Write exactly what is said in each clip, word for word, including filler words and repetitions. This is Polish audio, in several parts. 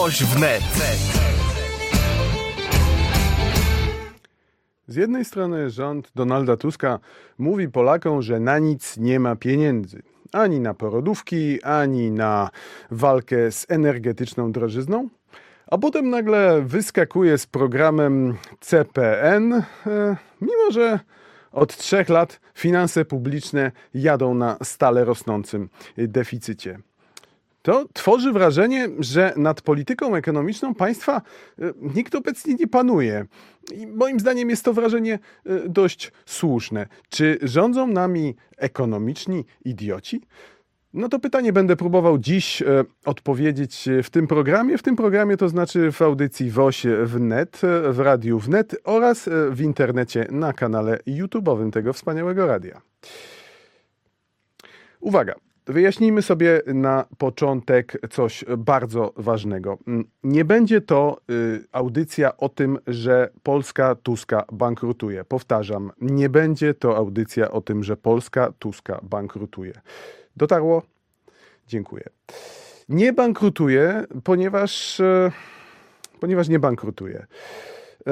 Woś wnet. Z jednej strony rząd Donalda Tuska mówi Polakom, że na nic nie ma pieniędzy. Ani na porodówki, ani na walkę z energetyczną drożyzną. A potem nagle wyskakuje z programem C P N, mimo że od trzech lat finanse publiczne jadą na stale rosnącym deficycie. To tworzy wrażenie, że nad polityką ekonomiczną państwa nikt obecnie nie panuje. I moim zdaniem jest to wrażenie dość słuszne. Czy rządzą nami ekonomiczni idioci? No to pytanie będę próbował dziś e, odpowiedzieć w tym programie. W tym programie to znaczy w audycji Woś wnet, w Radiu Wnet oraz w internecie na kanale YouTube'owym tego wspaniałego radia. Uwaga! Wyjaśnijmy sobie na początek coś bardzo ważnego. Nie będzie to y, audycja o tym, że Polska Tuska bankrutuje. Powtarzam, nie będzie to audycja o tym, że Polska Tuska bankrutuje. Dotarło? Dziękuję. Nie bankrutuje, ponieważ, y, ponieważ nie bankrutuje. Y,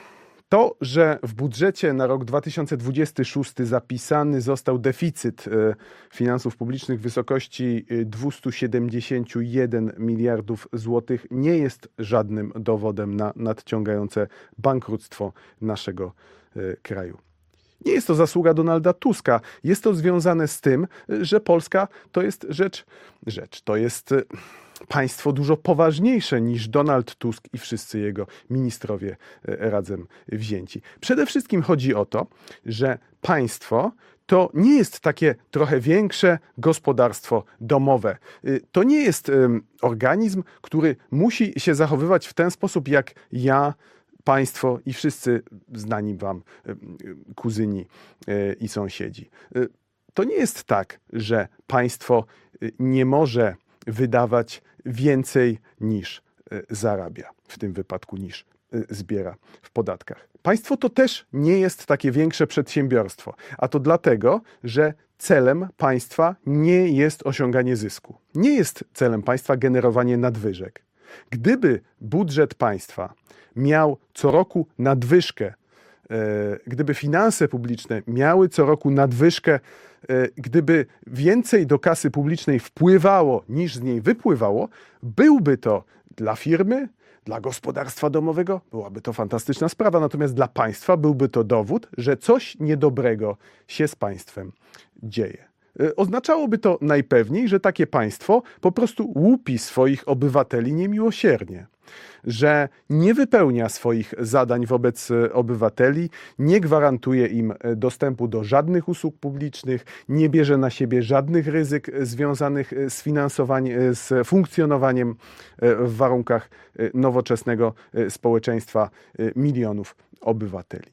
To, że w budżecie na rok dwa tysiące dwudziesty szósty zapisany został deficyt finansów publicznych w wysokości dwieście siedemdziesiąt jeden miliardów złotych, nie jest żadnym dowodem na nadciągające bankructwo naszego kraju. Nie jest to zasługa Donalda Tuska. Jest to związane z tym, że Polska to jest rzecz, rzecz, to jest państwo dużo poważniejsze niż Donald Tusk i wszyscy jego ministrowie razem wzięci. Przede wszystkim chodzi o to, że państwo to nie jest takie trochę większe gospodarstwo domowe. To nie jest organizm, który musi się zachowywać w ten sposób jak ja, państwo i wszyscy znani wam kuzyni i sąsiedzi. To nie jest tak, że państwo nie może wydawać więcej niż zarabia, w tym wypadku niż zbiera w podatkach. Państwo to też nie jest takie większe przedsiębiorstwo, a to dlatego, że celem państwa nie jest osiąganie zysku. Nie jest celem państwa generowanie nadwyżek. Gdyby budżet państwa miał co roku nadwyżkę, gdyby finanse publiczne miały co roku nadwyżkę, gdyby więcej do kasy publicznej wpływało niż z niej wypływało, byłby to dla firmy, dla gospodarstwa domowego, byłaby to fantastyczna sprawa, natomiast dla państwa byłby to dowód, że coś niedobrego się z państwem dzieje. Oznaczałoby to najpewniej, że takie państwo po prostu łupi swoich obywateli niemiłosiernie, że nie wypełnia swoich zadań wobec obywateli, nie gwarantuje im dostępu do żadnych usług publicznych, nie bierze na siebie żadnych ryzyk związanych z finansowaniem, z funkcjonowaniem w warunkach nowoczesnego społeczeństwa milionów obywateli.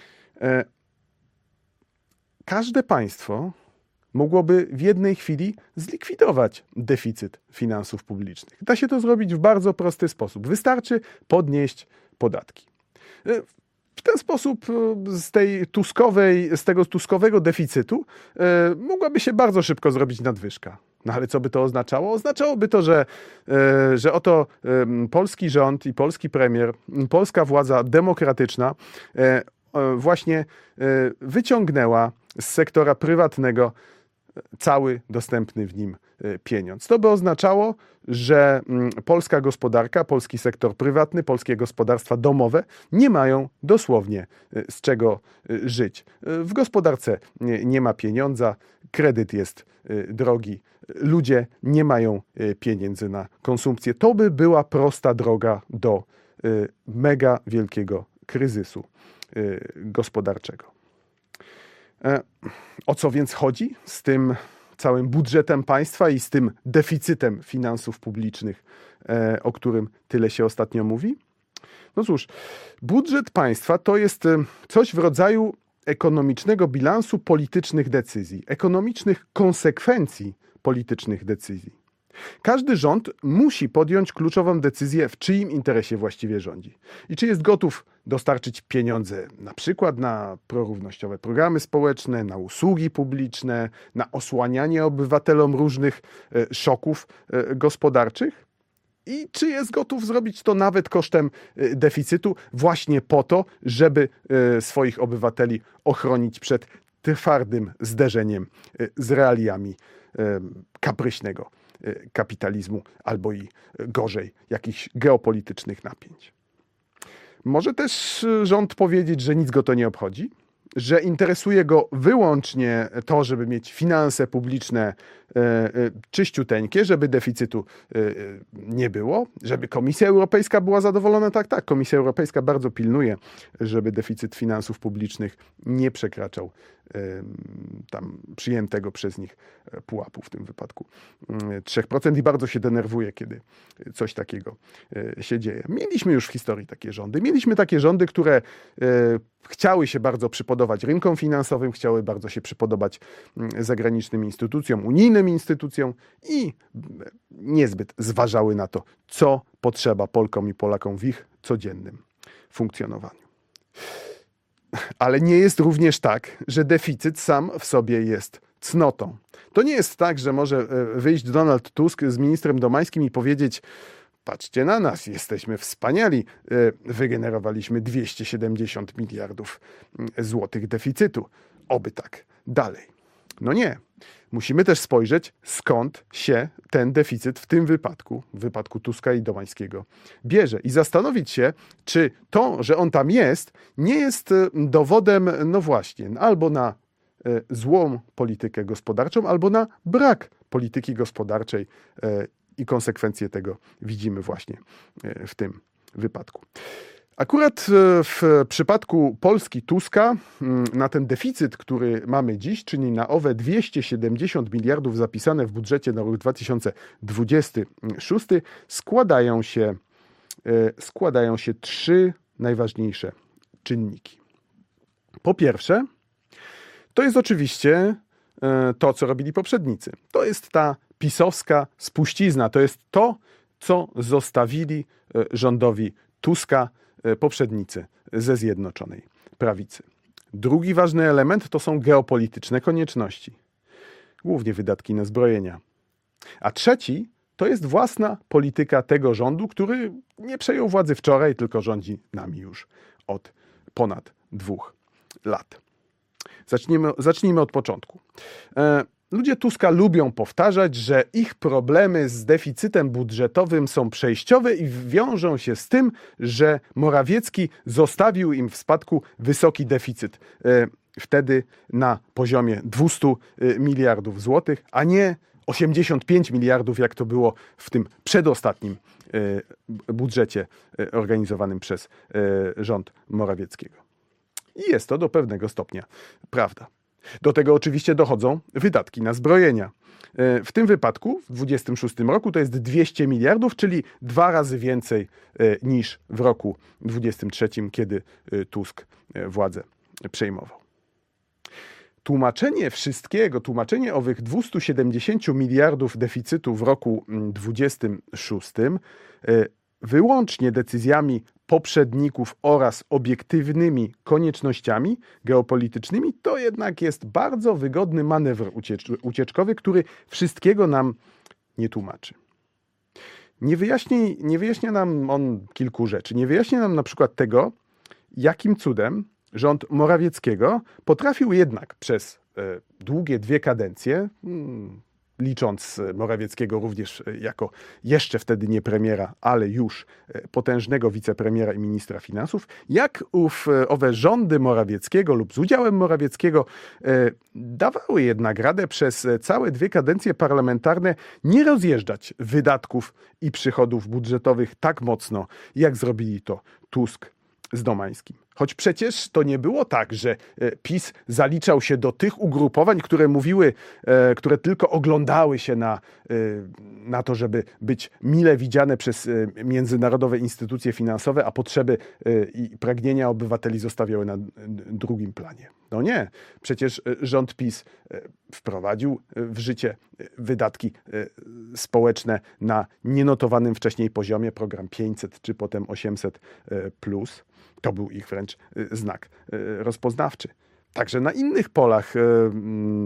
Każde państwo mogłoby w jednej chwili zlikwidować deficyt finansów publicznych. Da się to zrobić w bardzo prosty sposób. Wystarczy podnieść podatki. W ten sposób z tej tuskowej, z tego tuskowego deficytu mogłaby się bardzo szybko zrobić nadwyżka. No ale co by to oznaczało? Oznaczałoby to, że, że oto polski rząd i polski premier, polska władza demokratyczna właśnie wyciągnęła z sektora prywatnego cały dostępny w nim pieniądz. To by oznaczało, że polska gospodarka, polski sektor prywatny, polskie gospodarstwa domowe nie mają dosłownie z czego żyć. W gospodarce nie, nie ma pieniądza, kredyt jest drogi, ludzie nie mają pieniędzy na konsumpcję. To by była prosta droga do mega wielkiego kryzysu gospodarczego. O co więc chodzi z tym całym budżetem państwa i z tym deficytem finansów publicznych, o którym tyle się ostatnio mówi? No cóż, budżet państwa to jest coś w rodzaju ekonomicznego bilansu politycznych decyzji, ekonomicznych konsekwencji politycznych decyzji. Każdy rząd musi podjąć kluczową decyzję, w czyim interesie właściwie rządzi. I czy jest gotów dostarczyć pieniądze na przykład na prorównościowe programy społeczne, na usługi publiczne, na osłanianie obywatelom różnych szoków gospodarczych? i czy jest gotów zrobić to nawet kosztem deficytu, właśnie po to, żeby swoich obywateli ochronić przed twardym zderzeniem z realiami kapryśnego kapitalizmu albo i gorzej, jakichś geopolitycznych napięć. Może też rząd powiedzieć, że nic go to nie obchodzi, że interesuje go wyłącznie to, żeby mieć finanse publiczne czyściuteńkie, żeby deficytu nie było, żeby Komisja Europejska była zadowolona. Tak, tak, Komisja Europejska bardzo pilnuje, żeby deficyt finansów publicznych nie przekraczał tam przyjętego przez nich pułapu, w tym wypadku trzy procent, i bardzo się denerwuje, kiedy coś takiego się dzieje. Mieliśmy już w historii takie rządy. Mieliśmy takie rządy, które chciały się bardzo przypodobać rynkom finansowym, chciały bardzo się przypodobać zagranicznym instytucjom, unijnym instytucjom i niezbyt zważały na to, co potrzeba Polkom i Polakom w ich codziennym funkcjonowaniu. Ale nie jest również tak, że deficyt sam w sobie jest cnotą. To nie jest tak, że może wyjść Donald Tusk z ministrem Domańskim i powiedzieć: patrzcie na nas, jesteśmy wspaniali, wygenerowaliśmy dwieście siedemdziesiąt miliardów złotych deficytu. Oby tak dalej. No nie. Musimy też spojrzeć, skąd się ten deficyt w tym wypadku, w wypadku Tuska i Domańskiego, bierze i zastanowić się, czy to, że on tam jest, nie jest dowodem, no właśnie, albo na złą politykę gospodarczą, albo na brak polityki gospodarczej, i konsekwencje tego widzimy właśnie w tym wypadku. Akurat w przypadku Polski Tuska na ten deficyt, który mamy dziś, czyli na owe dwieście siedemdziesiąt miliardów zapisane w budżecie na rok dwa tysiące dwudziesty szósty, składają się, składają się trzy najważniejsze czynniki. Po pierwsze, to jest oczywiście to, co robili poprzednicy. To jest ta pisowska spuścizna. To jest to, co zostawili rządowi Tuska poprzednicy ze Zjednoczonej Prawicy. Drugi ważny element to są geopolityczne konieczności. Głównie wydatki na zbrojenia. A trzeci to jest własna polityka tego rządu, który nie przejął władzy wczoraj, tylko rządzi nami już od ponad dwóch lat. Zacznijmy, zacznijmy od początku. E, Ludzie Tuska lubią powtarzać, że ich problemy z deficytem budżetowym są przejściowe i wiążą się z tym, że Morawiecki zostawił im w spadku wysoki deficyt. Wtedy na poziomie dwieście miliardów złotych, a nie osiemdziesiąt pięć miliardów, jak to było w tym przedostatnim budżecie organizowanym przez rząd Morawieckiego. I jest to do pewnego stopnia prawda. Do tego oczywiście dochodzą wydatki na zbrojenia. W tym wypadku w dwudziestym szóstym roku to jest dwieście miliardów, czyli dwa razy więcej niż w roku dwudziestym trzecim, kiedy Tusk władzę przejmował. Tłumaczenie wszystkiego, tłumaczenie owych dwieście siedemdziesiąt miliardów deficytu w roku dwudziestym szóstym wyłącznie decyzjami poprzedników oraz obiektywnymi koniecznościami geopolitycznymi, to jednak jest bardzo wygodny manewr uciecz- ucieczkowy, który wszystkiego nam nie tłumaczy. Nie wyjaśni, nie wyjaśnia nam on kilku rzeczy. Nie wyjaśnia nam na przykład tego, jakim cudem rząd Morawieckiego potrafił jednak przez e, długie dwie kadencje, hmm, licząc Morawieckiego również jako jeszcze wtedy nie premiera, ale już potężnego wicepremiera i ministra finansów, jak ów, owe rządy Morawieckiego lub z udziałem Morawieckiego dawały jednak radę przez całe dwie kadencje parlamentarne nie rozjeżdżać wydatków i przychodów budżetowych tak mocno, jak zrobili to Tusk z Domańskim. Choć przecież to nie było tak, że PiS zaliczał się do tych ugrupowań, które mówiły, które tylko oglądały się na, na to, żeby być mile widziane przez międzynarodowe instytucje finansowe, a potrzeby i pragnienia obywateli zostawiały na drugim planie. No nie, przecież rząd PiS wprowadził w życie wydatki społeczne na nienotowanym wcześniej poziomie, program pięćset czy potem osiemset plus. To był ich wręcz znak rozpoznawczy. Także na innych polach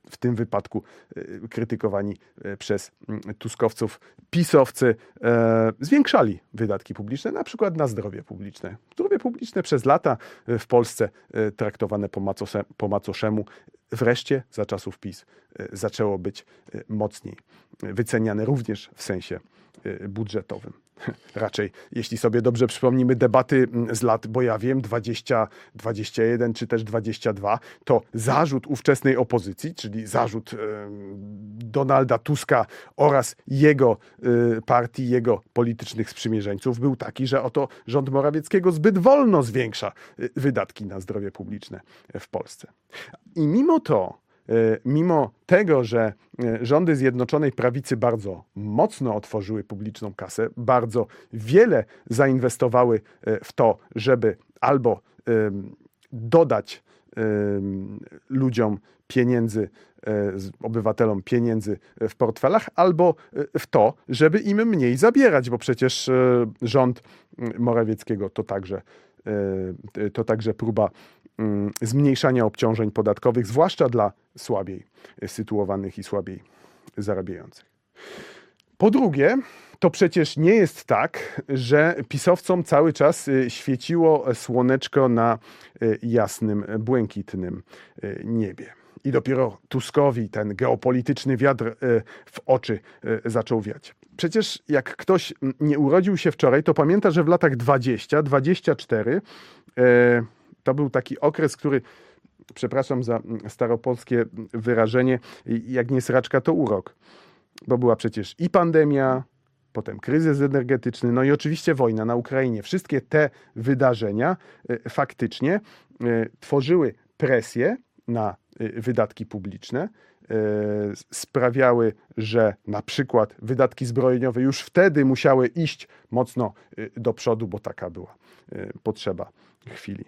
w tym wypadku krytykowani przez tuskowców pisowcy, zwiększali wydatki publiczne, na przykład na zdrowie publiczne. Zdrowie publiczne przez lata w Polsce traktowane po, macose, po macoszemu wreszcie za czasów PiS zaczęło być mocniej wyceniane również w sensie budżetowym. Raczej, jeśli sobie dobrze przypomnimy debaty z lat, bo ja wiem, dwadzieścia, dwadzieścia jeden czy też dwadzieścia dwa, to zarzut ówczesnej opozycji, czyli zarzut Donalda Tuska oraz jego partii, jego politycznych sprzymierzeńców był taki, że oto rząd Morawieckiego zbyt wolno zwiększa wydatki na zdrowie publiczne w Polsce. I mimo to, mimo tego, że rządy Zjednoczonej Prawicy bardzo mocno otworzyły publiczną kasę, bardzo wiele zainwestowały w to, żeby albo dodać ludziom pieniędzy, obywatelom pieniędzy w portfelach, albo w to, żeby im mniej zabierać, bo przecież rząd Morawieckiego to także, to także próba zmniejszania obciążeń podatkowych, zwłaszcza dla słabiej sytuowanych i słabiej zarabiających. Po drugie, to przecież nie jest tak, że pisowcom cały czas świeciło słoneczko na jasnym, błękitnym niebie. I dopiero Tuskowi ten geopolityczny wiatr w oczy zaczął wiać. Przecież jak ktoś nie urodził się wczoraj, to pamięta, że w latach dwudziestych, dwudziestych czterech to był taki okres, który, przepraszam za staropolskie wyrażenie, jak nie sraczka, to urok. Bo była przecież i pandemia, potem kryzys energetyczny, no i oczywiście wojna na Ukrainie. Wszystkie te wydarzenia faktycznie tworzyły presję na wydatki publiczne, sprawiały, że na przykład wydatki zbrojeniowe już wtedy musiały iść mocno do przodu, bo taka była potrzeba chwili.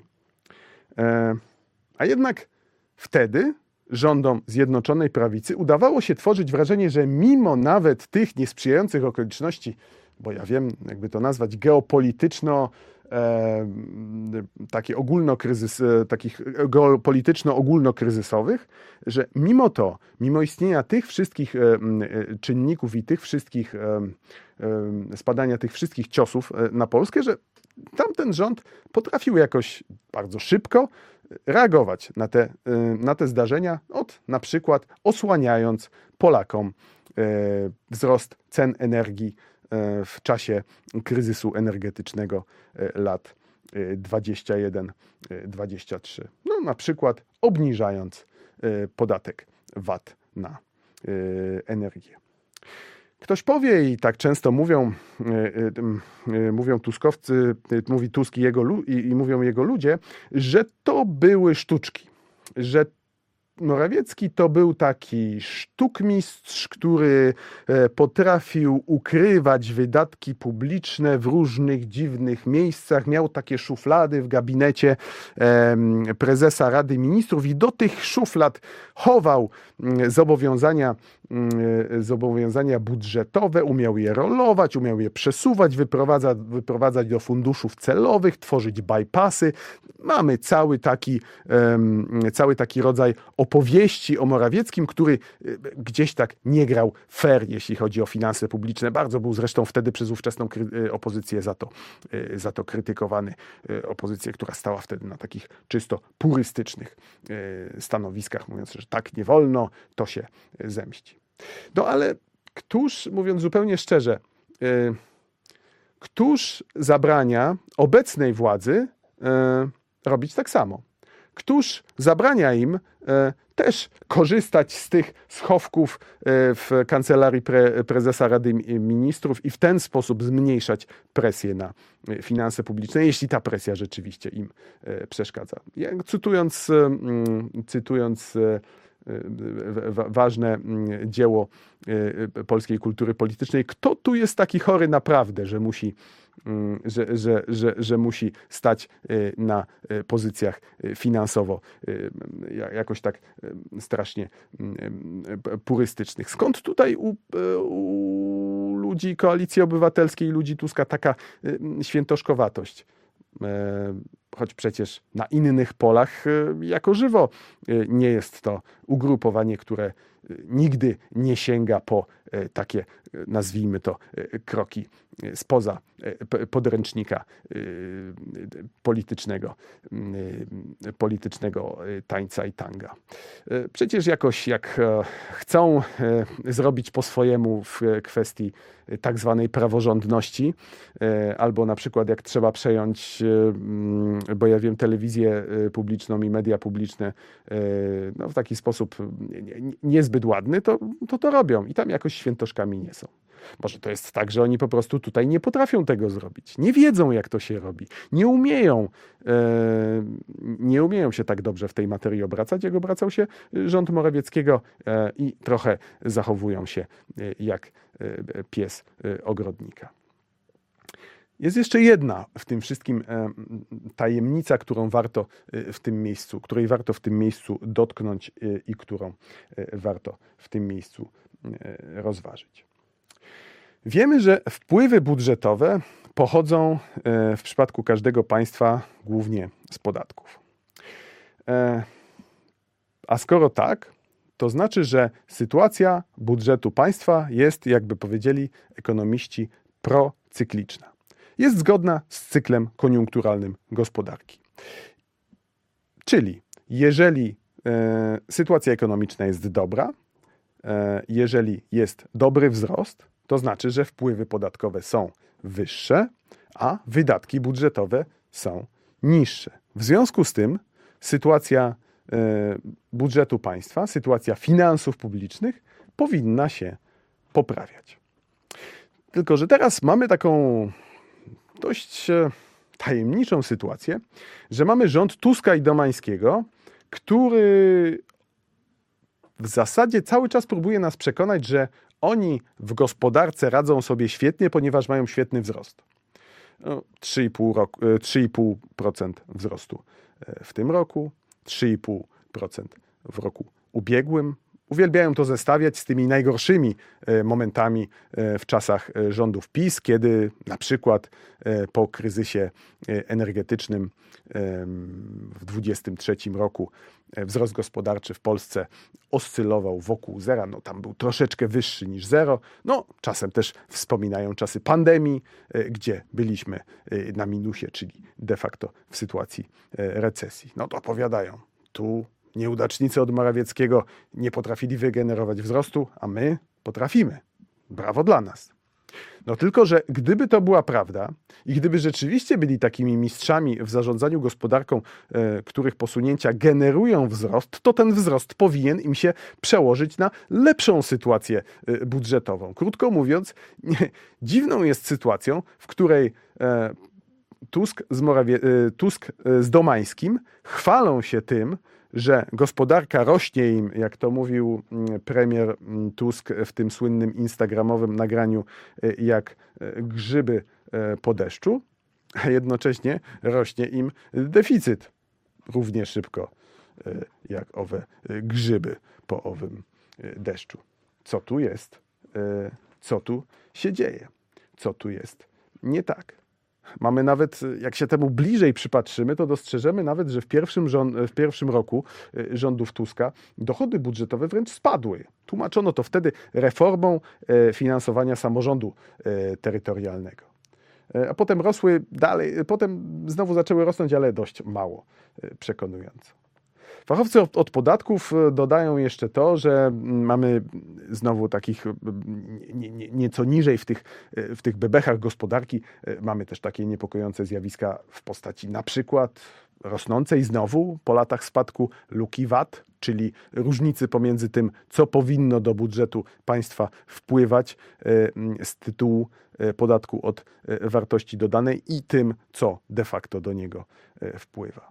A jednak wtedy rządom Zjednoczonej Prawicy udawało się tworzyć wrażenie, że mimo nawet tych niesprzyjających okoliczności, bo ja wiem, jakby to nazwać, geopolityczno, e, takie ogólnokryzys, takich geopolityczno-ogólnokryzysowych, że mimo to, mimo istnienia tych wszystkich e, czynników i tych wszystkich e, e, spadania tych wszystkich ciosów na Polskę, że tamten rząd potrafił jakoś bardzo szybko reagować na te, na te zdarzenia, od na przykład osłaniając Polakom wzrost cen energii w czasie kryzysu energetycznego lat dwudziestych jeden dwudziestych trzech. No, na przykład obniżając podatek V A T na energię. Ktoś powie, i tak często mówią, mówią tuskowcy, mówi Tusk i, jego, i, i mówią jego ludzie, że to były sztuczki, że Morawiecki to był taki sztukmistrz, który potrafił ukrywać wydatki publiczne w różnych dziwnych miejscach. Miał takie szuflady w gabinecie prezesa Rady Ministrów i do tych szuflad chował zobowiązania, zobowiązania budżetowe, umiał je rolować, umiał je przesuwać, wyprowadzać, wyprowadzać do funduszów celowych, tworzyć bypassy. Mamy cały taki, cały taki rodzaj opowieści o Morawieckim, który gdzieś tak nie grał fair, jeśli chodzi o finanse publiczne. Bardzo był zresztą wtedy przez ówczesną opozycję za to, za to krytykowany. Opozycję, która stała wtedy na takich czysto purystycznych stanowiskach, mówiąc, że tak nie wolno, to się zemści. No ale któż, mówiąc zupełnie szczerze, któż zabrania obecnej władzy robić tak samo? Któż zabrania im e, też korzystać z tych schowków e, w kancelarii pre, prezesa Rady Ministrów i w ten sposób zmniejszać presję na finanse publiczne, jeśli ta presja rzeczywiście im e, przeszkadza. Ja, cytując e, cytując e, ważne dzieło polskiej kultury politycznej, kto tu jest taki chory naprawdę, że musi, że, że, że, że musi stać na pozycjach finansowo jakoś tak strasznie purystycznych. Skąd tutaj u, u ludzi Koalicji Obywatelskiej, ludzi Tuska taka świętoszkowatość? choć przecież na innych polach jako żywo nie jest to ugrupowanie, które nigdy nie sięga po takie, nazwijmy to, kroki spoza podręcznika politycznego, politycznego tańca i tanga. Przecież jakoś jak chcą zrobić po swojemu w kwestii tak zwanej praworządności, albo na przykład jak trzeba przejąć, bo ja wiem, telewizję publiczną i media publiczne no, w taki sposób niezbyt ładny, to, to to robią i tam jakoś świętoszkami nie są. Może to jest tak, że oni po prostu tutaj nie potrafią tego zrobić. Nie wiedzą, jak to się robi. Nie umieją, e, nie umieją się tak dobrze w tej materii obracać, jak obracał się rząd Morawieckiego e, i trochę zachowują się e, jak e, pies e, ogrodnika. Jest jeszcze jedna w tym wszystkim e, tajemnica, którą warto e, w tym miejscu, której warto w tym miejscu dotknąć e, i którą e, warto w tym miejscu e, rozważyć. Wiemy, że wpływy budżetowe pochodzą w przypadku każdego państwa głównie z podatków. A skoro tak, to znaczy, że sytuacja budżetu państwa jest, jakby powiedzieli ekonomiści, procykliczna. Jest zgodna z cyklem koniunkturalnym gospodarki. Czyli jeżeli sytuacja ekonomiczna jest dobra, jeżeli jest dobry wzrost, to znaczy, że wpływy podatkowe są wyższe, a wydatki budżetowe są niższe. W związku z tym sytuacja budżetu państwa, sytuacja finansów publicznych powinna się poprawiać. Tylko że teraz mamy taką dość tajemniczą sytuację, że mamy rząd Tuska i Domańskiego, który w zasadzie cały czas próbuje nas przekonać, że oni w gospodarce radzą sobie świetnie, ponieważ mają świetny wzrost. No, trzy i pół procent wzrostu w tym roku, trzy i pół procent w roku ubiegłym. Uwielbiają to zestawiać z tymi najgorszymi momentami w czasach rządów PiS, kiedy na przykład po kryzysie energetycznym w dwudziestym trzecim roku wzrost gospodarczy w Polsce oscylował wokół zera. No, tam był troszeczkę wyższy niż zero. No, czasem też wspominają czasy pandemii, gdzie byliśmy na minusie, czyli de facto w sytuacji recesji. No to opowiadają. Tu nieudacznicy od Morawieckiego nie potrafili wygenerować wzrostu, a my potrafimy. Brawo dla nas. No tylko, że gdyby to była prawda i gdyby rzeczywiście byli takimi mistrzami w zarządzaniu gospodarką, e, których posunięcia generują wzrost, to ten wzrost powinien im się przełożyć na lepszą sytuację e, budżetową. Krótko mówiąc, nie, dziwną jest sytuacją, w której e, Tusk z, Morawie, e, Tusk z Domańskim chwalą się tym, że gospodarka rośnie im, jak to mówił premier Tusk w tym słynnym instagramowym nagraniu, jak grzyby po deszczu, a jednocześnie rośnie im deficyt równie szybko jak owe grzyby po owym deszczu. Co tu jest? Co tu się dzieje? Co tu jest nie tak? Mamy nawet, jak się temu bliżej przypatrzymy, to dostrzeżemy nawet, że w pierwszym, rząd, w pierwszym roku rządów Tuska dochody budżetowe wręcz spadły. Tłumaczono to wtedy reformą finansowania samorządu terytorialnego. A potem rosły dalej, potem znowu zaczęły rosnąć, ale dość mało przekonująco. Fachowcy od, od podatków dodają jeszcze to, że mamy znowu takich nie, nie, nieco niżej w tych, w tych bebechach gospodarki, mamy też takie niepokojące zjawiska w postaci na przykład rosnącej znowu po latach spadku luki V A T, czyli różnicy pomiędzy tym, co powinno do budżetu państwa wpływać z tytułu podatku od wartości dodanej i tym, co de facto do niego wpływa.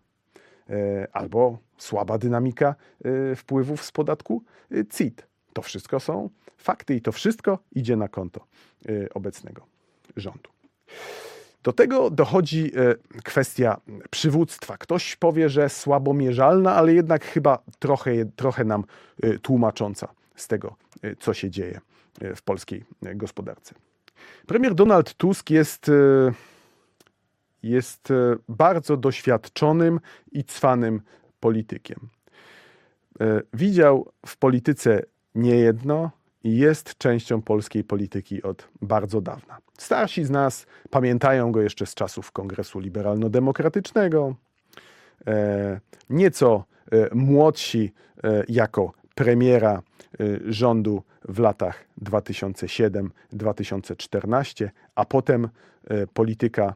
Albo słaba dynamika wpływów z podatku C I T. To wszystko są fakty i to wszystko idzie na konto obecnego rządu. Do tego dochodzi kwestia przywództwa. Ktoś powie, że słabo mierzalna, ale jednak chyba trochę, trochę nam tłumacząca z tego, co się dzieje w polskiej gospodarce. Premier Donald Tusk jest jest bardzo doświadczonym i cwanym politykiem. Widział w polityce niejedno i jest częścią polskiej polityki od bardzo dawna. Starsi z nas pamiętają go jeszcze z czasów Kongresu Liberalno-Demokratycznego, nieco młodsi jako premiera rządu w latach dwa tysiące siódmy do dwa tysiące czternastego, a potem polityka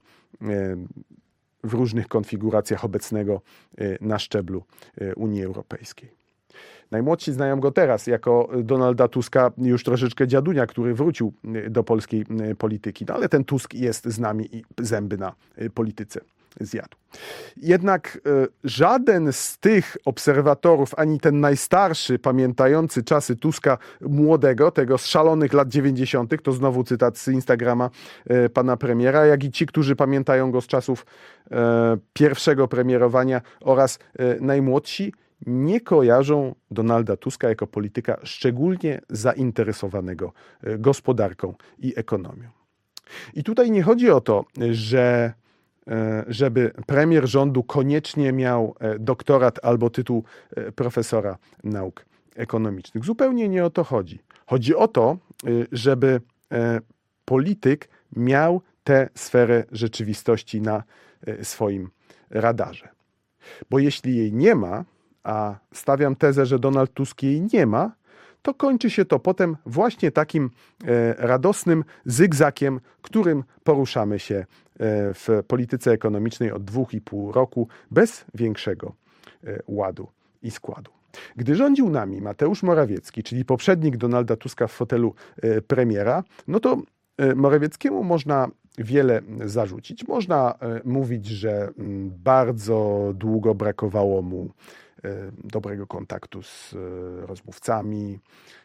w różnych konfiguracjach obecnego na szczeblu Unii Europejskiej. Najmłodsi znają go teraz jako Donalda Tuska, już troszeczkę dziadunia, który wrócił do polskiej polityki. No ale ten Tusk jest z nami i zęby na polityce zjadł. Jednak żaden z tych obserwatorów, ani ten najstarszy, pamiętający czasy Tuska młodego, tego z szalonych lat dziewięćdziesiątych, to znowu cytat z Instagrama pana premiera, jak i ci, którzy pamiętają go z czasów pierwszego premierowania oraz najmłodsi, nie kojarzą Donalda Tuska jako polityka szczególnie zainteresowanego gospodarką i ekonomią. I tutaj nie chodzi o to, że żeby premier rządu koniecznie miał doktorat albo tytuł profesora nauk ekonomicznych. Zupełnie nie o to chodzi. Chodzi o to, żeby polityk miał tę sferę rzeczywistości na swoim radarze. Bo jeśli jej nie ma, a stawiam tezę, że Donald Tusk jej nie ma, to kończy się to potem właśnie takim radosnym zygzakiem, którym poruszamy się w polityce ekonomicznej od dwóch i pół roku bez większego ładu i składu. Gdy rządził nami Mateusz Morawiecki, czyli poprzednik Donalda Tuska w fotelu premiera, no to Morawieckiemu można wiele zarzucić. Można mówić, że bardzo długo brakowało mu dobrego kontaktu z rozmówcami,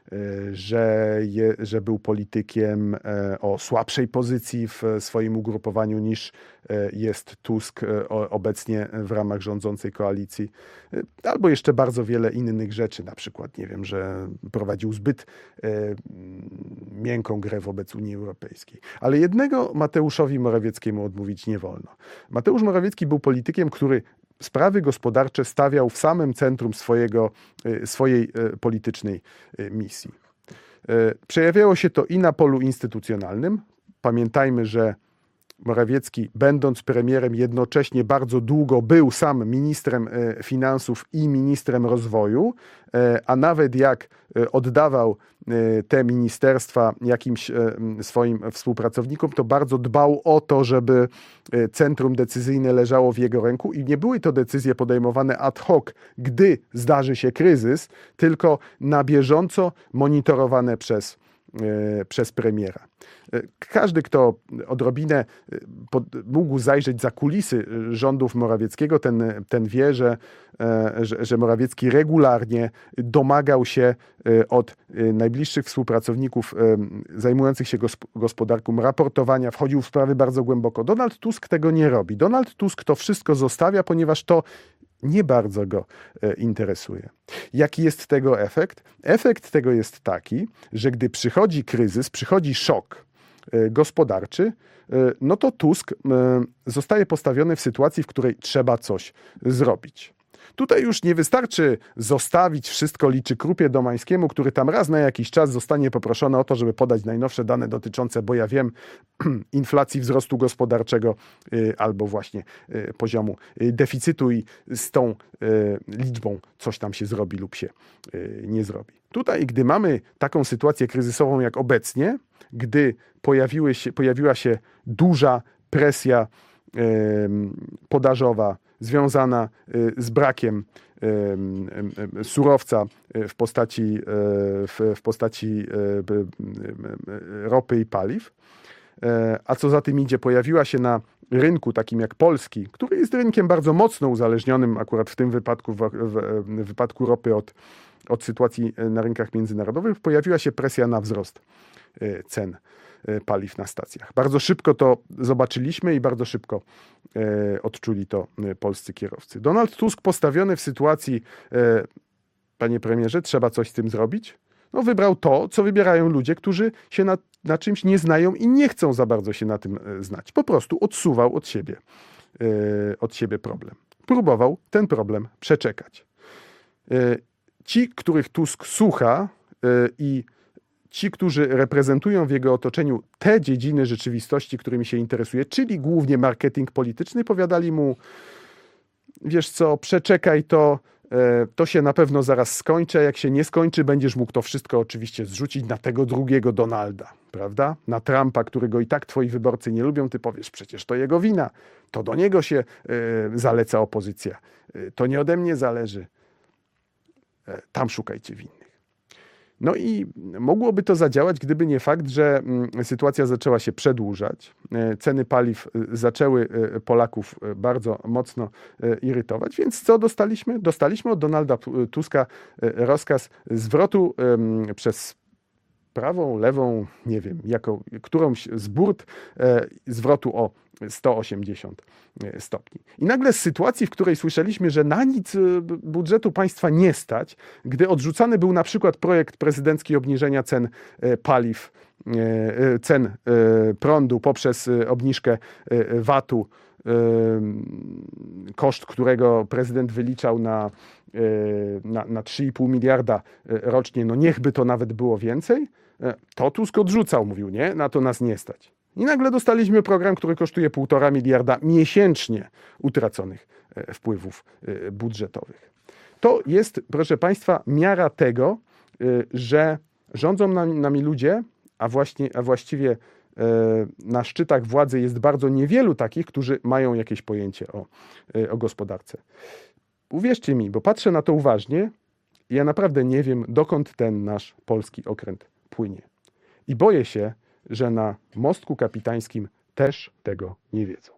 że, je, że był politykiem o słabszej pozycji w swoim ugrupowaniu niż jest Tusk obecnie w ramach rządzącej koalicji, albo jeszcze bardzo wiele innych rzeczy, na przykład, nie wiem, że prowadził zbyt miękką grę wobec Unii Europejskiej. Ale jednego Mateuszowi Morawieckiemu odmówić nie wolno. Mateusz Morawiecki był politykiem, który sprawy gospodarcze stawiał w samym centrum swojego, swojej politycznej misji. Przejawiało się to i na polu instytucjonalnym. Pamiętajmy, że Morawiecki, będąc premierem, jednocześnie bardzo długo był sam ministrem finansów i ministrem rozwoju, a nawet jak oddawał te ministerstwa jakimś swoim współpracownikom, to bardzo dbał o to, żeby centrum decyzyjne leżało w jego ręku i nie były to decyzje podejmowane ad hoc, gdy zdarzy się kryzys, tylko na bieżąco monitorowane przez przez premiera. Każdy, kto odrobinę mógł zajrzeć za kulisy rządów Morawieckiego, ten, ten wie, że, że, że Morawiecki regularnie domagał się od najbliższych współpracowników zajmujących się gospodarką raportowania, wchodził w sprawy bardzo głęboko. Donald Tusk tego nie robi. Donald Tusk to wszystko zostawia, ponieważ to nie bardzo go interesuje. Jaki jest tego efekt? Efekt tego jest taki, że gdy przychodzi kryzys, przychodzi szok gospodarczy, no to Tusk zostaje postawiony w sytuacji, w której trzeba coś zrobić. Tutaj już nie wystarczy zostawić wszystko liczy Krupie Domańskiemu, który tam raz na jakiś czas zostanie poproszony o to, żeby podać najnowsze dane dotyczące, bo ja wiem, inflacji, wzrostu gospodarczego albo właśnie poziomu deficytu i z tą liczbą coś tam się zrobi lub się nie zrobi. Tutaj, gdy mamy taką sytuację kryzysową jak obecnie, gdy pojawiły się, pojawiła się duża presja podażowa związana z brakiem surowca w postaci, w, w postaci ropy i paliw, a co za tym idzie, pojawiła się na rynku takim jak polski, który jest rynkiem bardzo mocno uzależnionym akurat w tym wypadku, w, w, w wypadku ropy od, od sytuacji na rynkach międzynarodowych, pojawiła się presja na wzrost cen paliw na stacjach. Bardzo szybko to zobaczyliśmy i bardzo szybko e, odczuli to polscy kierowcy. Donald Tusk postawiony w sytuacji, e, panie premierze, trzeba coś z tym zrobić, no wybrał to, co wybierają ludzie, którzy się na na czymś nie znają i nie chcą za bardzo się na tym znać. Po prostu odsuwał od siebie, od siebie problem. Próbował ten problem przeczekać. Ci, których Tusk słucha i ci, którzy reprezentują w jego otoczeniu te dziedziny rzeczywistości, którymi się interesuje, czyli głównie marketing polityczny, powiadali mu: wiesz co, przeczekaj to, to się na pewno zaraz skończy, a jak się nie skończy, będziesz mógł to wszystko oczywiście zrzucić na tego drugiego Donalda, prawda? Na Trumpa, którego i tak twoi wyborcy nie lubią, ty powiesz: przecież to jego wina, to do niego się zaleca opozycja, to nie ode mnie zależy. Tam szukajcie winnych. No i mogłoby to zadziałać, gdyby nie fakt, że sytuacja zaczęła się przedłużać. Ceny paliw zaczęły Polaków bardzo mocno irytować, więc co dostaliśmy? Dostaliśmy od Donalda Tuska rozkaz zwrotu przez prawą, lewą, nie wiem, jaką, którąś z burt zwrotu o sto osiemdziesiąt stopni. I nagle z sytuacji, w której słyszeliśmy, że na nic budżetu państwa nie stać, gdy odrzucany był na przykład projekt prezydencki obniżenia cen paliw, cen prądu poprzez obniżkę vatu, koszt którego prezydent wyliczał na, na, na trzy i pół miliarda rocznie, no niechby to nawet było więcej, to Tusk odrzucał, mówił: nie, na to nas nie stać. I nagle dostaliśmy program, który kosztuje półtora miliarda miesięcznie utraconych wpływów budżetowych. To jest, proszę Państwa, miara tego, że rządzą nami ludzie, a, właśnie, a właściwie na szczytach władzy jest bardzo niewielu takich, którzy mają jakieś pojęcie o, o gospodarce. Uwierzcie mi, bo patrzę na to uważnie i ja naprawdę nie wiem, dokąd ten nasz polski okręt płynie. I boję się, że na Mostku Kapitańskim też tego nie wiedzą.